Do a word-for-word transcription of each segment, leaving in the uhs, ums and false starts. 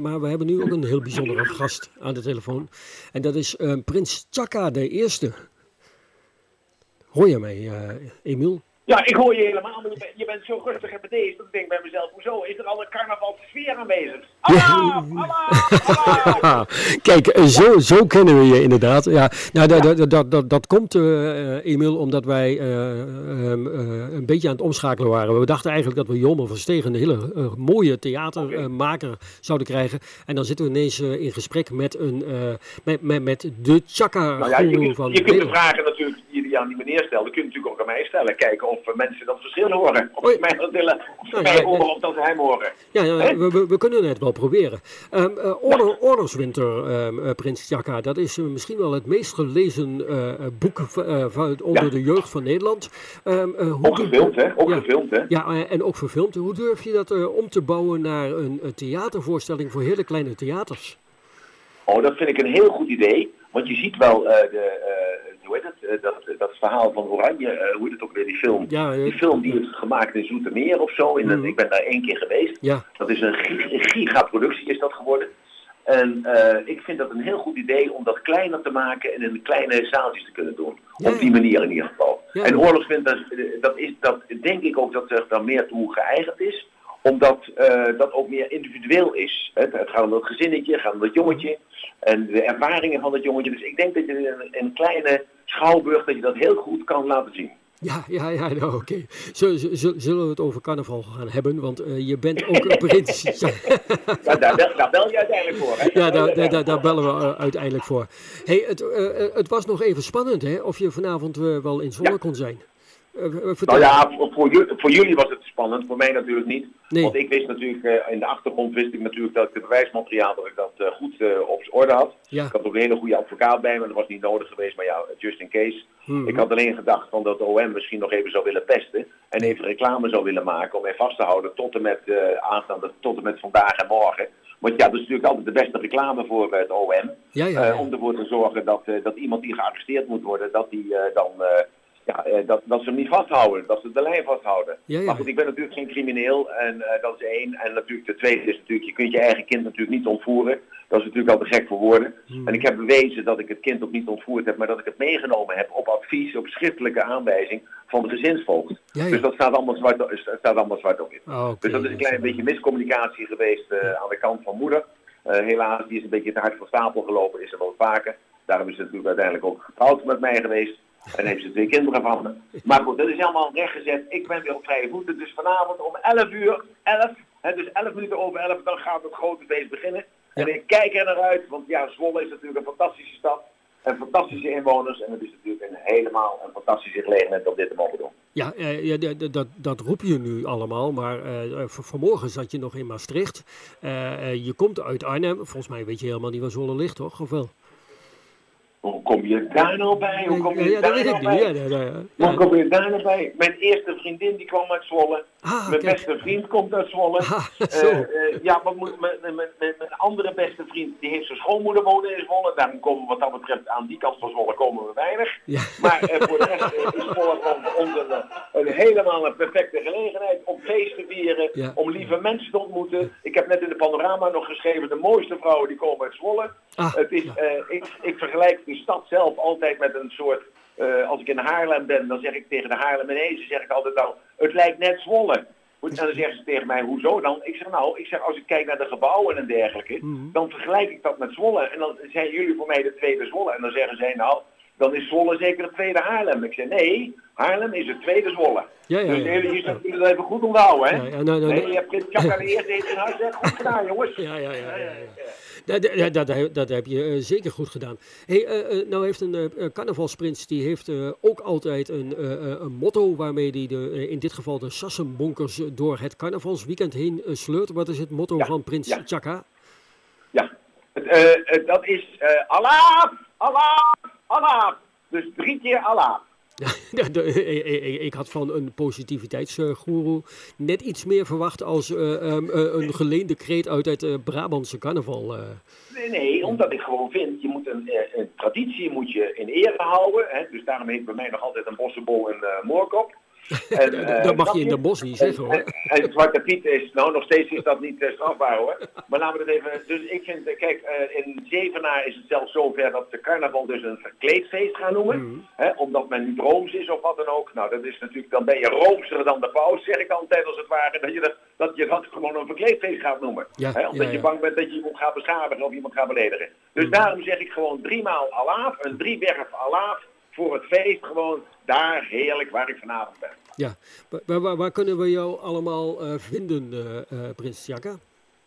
maar we hebben nu ook een heel bijzondere gast aan de telefoon. En dat is uh, prins Chaka de Eerste. Hoor je mij, uh, Emiel? Ja, ik hoor je helemaal, maar je bent, je bent zo rustig en bedeesd. Dat ik denk bij mezelf, hoezo is er al een carnavalsfeer aanwezig? Allah, Allah, Allah. Kijk, zo, zo kennen we je inderdaad. Ja, nou, dat, dat, dat, dat, dat komt, uh, Emiel, omdat wij uh, um, uh, een beetje aan het omschakelen waren. We dachten eigenlijk dat we Jelmer van Stegen, een hele uh, mooie theatermaker, okay. uh, zouden krijgen. En dan zitten we ineens uh, in gesprek met, een, uh, met, met, met de Chaka nou ja, je, je, van je kunt de vragen natuurlijk die je aan die meneer stelt, kun je natuurlijk ook aan mij stellen. Kijken of uh, mensen dat verschil horen. Of ze mij dat willen, of ze mij horen of dat ze hem horen. Ja, ja we, we, we kunnen het wel proberen. Um, uh, Order, ja. Oorlogswinter, um, uh, prins Chaka, dat is uh, misschien wel het meest gelezen uh, boek uh, van, onder ja. de jeugd van Nederland. Um, uh, ook gefilmd, hè? Ook ja, gefilmd, hè? Ja, uh, en ook verfilmd. Hoe durf je dat uh, om te bouwen naar een, een theatervoorstelling voor hele kleine theaters? Oh, dat vind ik een heel goed idee. Want je ziet wel uh, de... Uh, hoe heet het, dat, dat verhaal van Oranje, uh, hoe heet het ook weer, die film. Ja, die film die is gemaakt in Zoetermeer of zo. In een, mm. Ik ben daar één keer geweest. Ja. Dat is een, gig, een gigaproductie is dat geworden. En uh, ik vind dat een heel goed idee om dat kleiner te maken en in kleine zaaltjes te kunnen doen. Ja. Op die manier in ieder geval. Ja. En Oorlogswinter, dat, is, dat denk ik ook dat er dan meer toe geëigend is. Omdat uh, dat ook meer individueel is. Het, het gaat om dat gezinnetje, het gaat om dat jongetje. En de ervaringen van dat jongetje. Dus ik denk dat je in een kleine schouwburg dat je dat heel goed kan laten zien. Ja, ja, ja, nou, oké. Okay. Zullen we het over carnaval gaan hebben? Want uh, je bent ook een prins. Ja, daar, bel, daar bel je uiteindelijk voor, hè? Ja, daar, daar, daar, daar bellen we uh, uiteindelijk voor. Hey, het, uh, het was nog even spannend, hè? Of je vanavond uh, wel in Zwolle ja. kon zijn. Uh, nou ja, voor, voor, jullie, voor jullie was het spannend, voor mij natuurlijk niet. Nee. Want ik wist natuurlijk, uh, in de achtergrond wist ik natuurlijk dat ik het bewijsmateriaal, dat ik dat uh, goed uh, op orde had. Ja. Ik had ook een hele goede advocaat bij me, dat was niet nodig geweest, maar ja, just in case. Hmm. Ik had alleen gedacht van dat de O M misschien nog even zou willen pesten en even reclame zou willen maken om mij vast te houden tot en met uh, aanstaande, tot en met vandaag en morgen. Want ja, dat is natuurlijk altijd de beste reclame voor uh, het O M. Ja, ja, ja. Uh, om ervoor te zorgen dat, uh, dat iemand die gearresteerd moet worden, dat die uh, dan... Uh, Ja, eh, dat, dat ze hem niet vasthouden, dat ze de lijn vasthouden. Ja, ja. Maar goed, ik ben natuurlijk geen crimineel en uh, dat is één. En natuurlijk de tweede is natuurlijk, je kunt je eigen kind natuurlijk niet ontvoeren. Dat is natuurlijk al te gek voor woorden. Hmm. En ik heb bewezen dat ik het kind ook niet ontvoerd heb, maar dat ik het meegenomen heb op advies, op schriftelijke aanwijzing van de gezinsvoogd. Ja, ja. Dus dat staat allemaal zwart, staat allemaal zwart op in. Oh, okay. Dus dat is een klein beetje miscommunicatie geweest uh, aan de kant van moeder. Uh, helaas, die is een beetje te hard van stapel gelopen, is er wel vaker. Daarom is ze natuurlijk uiteindelijk ook getrouwd met mij geweest. En heeft ze twee kinderen van me. Maar goed, dat is helemaal rechtgezet. Ik ben weer op vrije voeten. Dus vanavond om elf uur, elf, hè, dus elf minuten over elf, dan gaat het grote feest beginnen. Ja. En ik kijk er naar uit, want ja, Zwolle is natuurlijk een fantastische stad. En fantastische inwoners. En het is natuurlijk een helemaal een fantastische gelegenheid om dit te mogen doen. Ja, uh, ja dat, dat, dat roep je nu allemaal. Maar uh, vanmorgen zat je nog in Maastricht. Uh, uh, je komt uit Arnhem. Volgens mij weet je helemaal niet waar Zwolle ligt, toch? Of wel? Hoe kom je daar nou bij? Hoe kom je ja, ja, daar nou bij? Ja, ja, ja, ja. Hoe kom je daar nou bij? Mijn eerste vriendin die kwam uit Zwolle. Ah, mijn kijk. beste vriend komt uit Zwolle. Ah, uh, uh, ja, maar moet, mijn, mijn, mijn, mijn andere beste vriend die heeft zijn schoonmoeder wonen in Zwolle. Daarom komen we wat dat betreft aan die kant van Zwolle komen we weinig. Ja. Maar uh, voor de rest uh, is Zwolle gewoon onze, uh, een helemaal een perfecte gelegenheid om feest te vieren. Ja. Om lieve mensen te ontmoeten. Ik heb net in de panorama nog geschreven, de mooiste vrouwen die komen uit Zwolle. Ah, het is, uh, ik, ik vergelijk die stad zelf altijd met een soort, uh, als ik in Haarlem ben, dan zeg ik tegen de Haarlemmenezen, zeg ik altijd nou, het lijkt net Zwolle. En dan zeggen ze tegen mij, hoezo dan? Ik zeg nou, ik zeg als ik kijk naar de gebouwen en dergelijke, mm-hmm. dan vergelijk ik dat met Zwolle. En dan zijn jullie voor mij de tweede Zwolle. En dan zeggen zij nou, dan is Zwolle zeker het tweede Haarlem. Ik zeg nee, Haarlem is het tweede Zwolle. Ja, ja, ja. Dus jullie ja, ja. dat even goed onthouden, hè? Ja, ja, nou, nou, nee, je hebt Prins Chaka de Eerste heeft in huis, hè? Goed gedaan, jongens. Ja, ja, ja. ja, ja, ja. Dat, dat, dat, dat heb je uh, zeker goed gedaan. Hey, uh, uh, nou heeft een uh, carnavalsprins, die heeft uh, ook altijd een, uh, een motto waarmee hij de, uh, in dit geval de Sassenbonkers door het carnavalsweekend heen uh, sleurt. Wat is het motto ja, van prins ja. Chaka? Ja, het, uh, uh, dat is uh, Allah, Allah, Allah. Dus drie keer Allah. Ja, de, ik, ik had van een positiviteitsgoeroe net iets meer verwacht als uh, um, uh, een geleende kreet uit het uh, Brabantse carnaval. Uh. Nee, nee, omdat ik gewoon vind, je moet een, een traditie moet je in ere houden. Hè? Dus daarom heet bij mij nog altijd een bossenbol en uh, moorkop. En, uh, dat mag je in de bos niet zeggen, hoor. En, en, en Zwarte Piet is, nou nog steeds is dat niet uh, strafbaar, hoor. Maar laten we het even, dus ik vind, uh, kijk, uh, in Zevenaar is het zelfs zover dat de carnaval dus een verkleedfeest gaan noemen. Mm. Hè, omdat men niet rooms is of wat dan ook. Nou, dat is natuurlijk, dan ben je roomser dan de paus, zeg ik altijd als het ware. Dat je dat, dat, je dat gewoon een verkleedfeest gaat noemen. Ja, hè, omdat ja, ja. je bang bent dat je iemand gaat beschadigen of iemand gaat beledigen. Dus mm. daarom zeg ik gewoon driemaal alaaf, een driewerf alaaf. Voor het feest gewoon daar heerlijk waar ik vanavond ben. Ja, waar, waar, waar kunnen we jou allemaal uh, vinden, uh, uh, Prins Tjaka?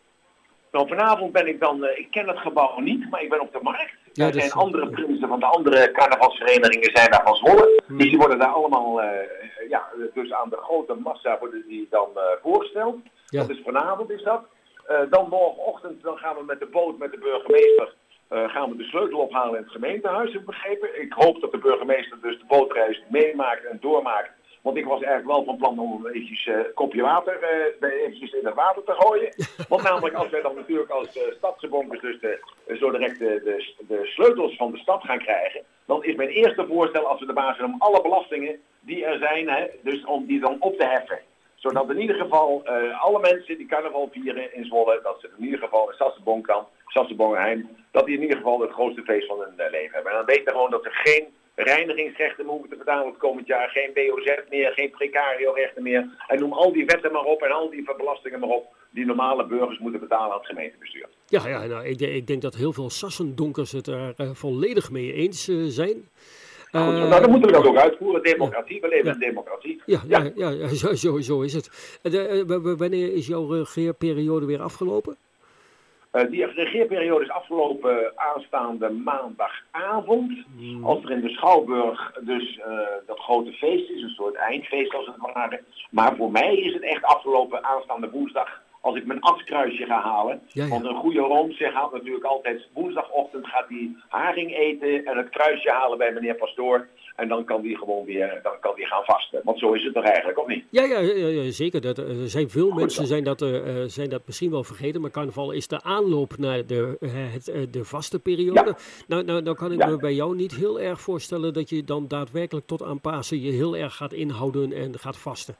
Nou, vanavond ben ik dan, uh, ik ken het gebouw niet, maar ik ben op de markt. Ja, er zijn is, andere uh, prinsen van de andere carnavalsverenigingen zijn daar van Zwolle. Hmm. Dus die worden daar allemaal, uh, ja, dus aan de grote massa worden die dan uh, voorgesteld. Ja. Dat is vanavond is dat. Uh, dan morgenochtend dan gaan we met de boot met de burgemeester. Uh, gaan we de sleutel ophalen in het gemeentehuis, heb ik begrepen. Ik hoop dat de burgemeester dus de bootreis meemaakt en doormaakt. Want ik was eigenlijk wel van plan om eventjes een uh, kopje water uh, eventjes in het water te gooien. Want namelijk als wij dan natuurlijk als uh, stadsebonkers dus de, uh, zo direct de, de, de sleutels van de stad gaan krijgen. Dan is mijn eerste voorstel als we de baas zijn om alle belastingen die er zijn, hè, dus om die dan op te heffen. Zodat in ieder geval uh, alle mensen die carnaval vieren in Zwolle, dat ze in ieder geval in Sassenbonkamp, Sassenbongenheim, dat die in ieder geval het grootste feest van hun uh, leven hebben. En dan weten gewoon dat er geen reinigingsrechten meer hoeven te betalen het komend jaar, geen B O Z meer, geen precario-rechten meer. En noem al die wetten maar op en al die belastingen maar op die normale burgers moeten betalen aan het gemeentebestuur. Ja, ja nou, ik, ik denk dat heel veel Sassendonkers het er uh, volledig mee eens uh, zijn. Uh, Goed, nou, dan moeten we dat ook uitvoeren. Democratie, ja. We leven ja. in democratie. Ja, ja. ja, ja zo, zo, zo is het. De, uh, wanneer is jouw regeerperiode weer afgelopen? Uh, die regeerperiode is afgelopen aanstaande maandagavond. Mm. Als er in de Schouwburg dus uh, dat grote feest is, een soort eindfeest als het ware. Maar voor mij is het echt afgelopen aanstaande woensdag. Als ik mijn afskruisje ga halen. Ja, ja. Want een goede Roomser gaat natuurlijk altijd woensdagochtend gaat hij haring eten en het kruisje halen bij meneer Pastoor. En dan kan die gewoon weer, dan kan die gaan vasten. Want zo is het toch eigenlijk, of niet? Ja, ja, ja, ja zeker. Dat, er zijn veel Goed, mensen zijn dat, uh, zijn dat misschien wel vergeten. Maar carnaval is de aanloop naar de, uh, het, uh, de vaste periode. Ja. Nou, nou, nou kan ik ja. me bij jou niet heel erg voorstellen dat je dan daadwerkelijk tot aan Pasen je heel erg gaat inhouden en gaat vasten.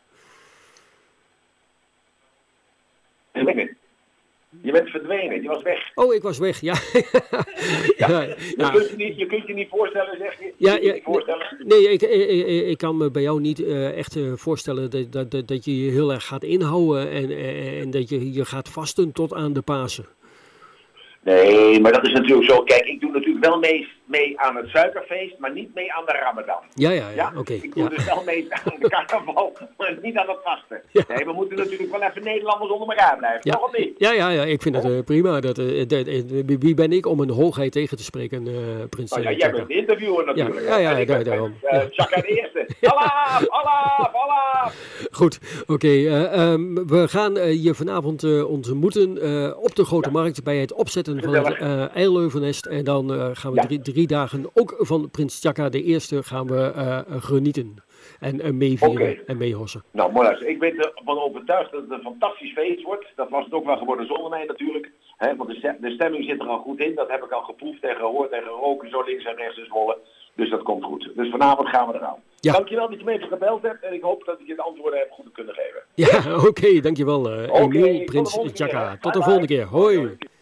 Je bent verdwenen, je was weg. Oh, ik was weg, ja. ja. ja, ja. Je, kunt je, niet, je kunt je niet voorstellen, zeg je? je ja, ja, niet voorstellen? Nee, ik, ik, ik kan me bij jou niet uh, echt uh, voorstellen dat, dat, dat, dat je je heel erg gaat inhouden en, en dat je je gaat vasten tot aan de Pasen. Nee, maar dat is natuurlijk zo. Kijk, ik doe natuurlijk wel mee, mee aan het suikerfeest, maar niet mee aan de Ramadan. Ja, ja, ja. ja? oké. Okay, ik doe ja. dus wel mee aan de carnaval, maar niet aan het vasten. Ja. Nee, we moeten natuurlijk wel even Nederlanders onder elkaar blijven, ja. toch of niet? Ja, ja, ja, ik vind het uh, prima. Dat, uh, de, de, wie ben ik om een hoogheid tegen te spreken, uh, Prins nou, ja, jij bent de interviewer natuurlijk. Ja, ja, ja, ja daarom. Uh, Tjaka de eerste. Alaaf, alaaf, alaaf. Goed, oké. Okay, uh, um, we gaan uh, je vanavond uh, ontmoeten uh, op de Grote ja. Markt bij het opzetten van het uh, Eileuvenest. En dan uh, gaan we ja. drie, drie dagen ook van Prins Tjaka de eerste gaan we uh, genieten. En uh, meevieren okay. en meehossen. Nou, mooi. Ik ben ervan overtuigd dat het een fantastisch feest wordt. Dat was het ook wel geworden zonder mij natuurlijk. He, want de, de stemming zit er al goed in. Dat heb ik al geproefd en gehoord en geroken. Zo links en rechts in Zwolle. Dus dat komt goed. Dus vanavond gaan we eraan. Ja. Dankjewel dat je me even gebeld hebt. En ik hoop dat ik je de antwoorden heb goed kunnen geven. Ja, oké. Okay, dankjewel. Uh, okay, Emiel, Prins Tjaka. Tot de volgende keer. Hoi.